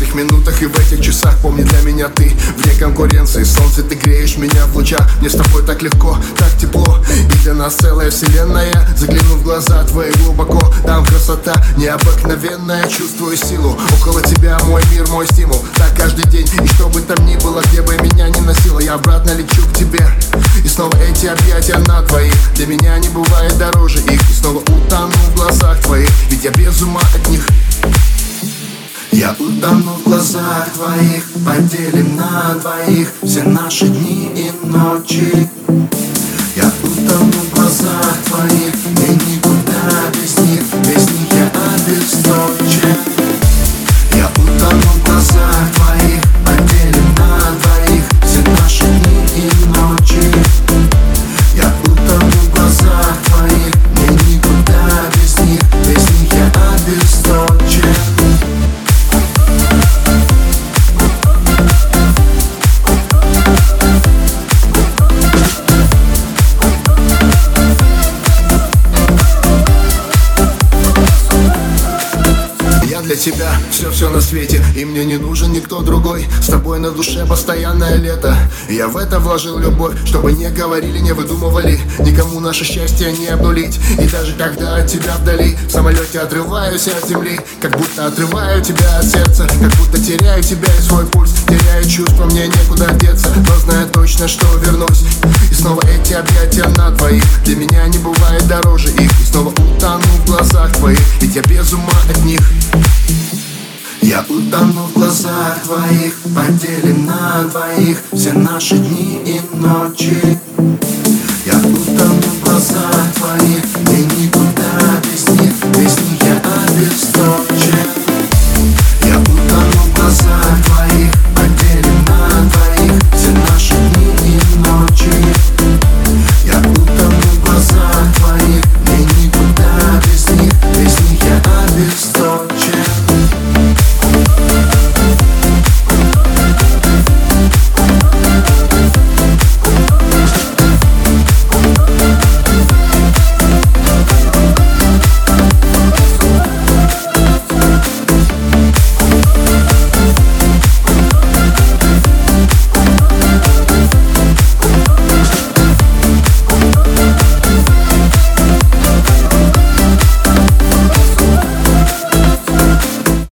этих минутах и в этих часах помни, для меня ты вне конкуренции. Солнце, ты греешь меня в лучах, мне с тобой так легко, так тепло. И для нас целая вселенная. Загляну в глаза твои глубоко, там красота необыкновенная. Чувствую силу, около тебя мой мир, мой стимул. Так каждый день, и что бы там ни было, где бы меня ни носило, я обратно лечу к тебе. И снова эти объятия на двоих, для меня не бывает дороже их. И снова утону в глазах твоих, ведь я без ума от них. Я утону в глазах твоих, поделим на двоих все наши дни и ночи. Я утону в глазах твоих, мне никуда без них я обесточен. Я утону в глазах твоих, поделим на двоих все наши дни и ночи. Я утону в глазах твоих, мне никуда без них я обесточен. Для тебя все на свете, и мне не нужен никто другой. С тобой на душе постоянное лето. Я в это вложил любовь, чтобы не говорили, не выдумывали, никому наше счастье не обнулить. И даже когда от тебя вдали, в самолете отрываюсь от земли, как будто отрываю тебя от сердца, как будто теряю тебя и свой пульс, теряю чувства, мне некуда деться, но знаю точно, что вернусь. И снова эти объятия на двоих, для меня не бывает дороже их. И снова утону в глазах твоих, ведь я без ума от них. Я утону в глазах твоих, поделим на двоих все наши дни и ночи.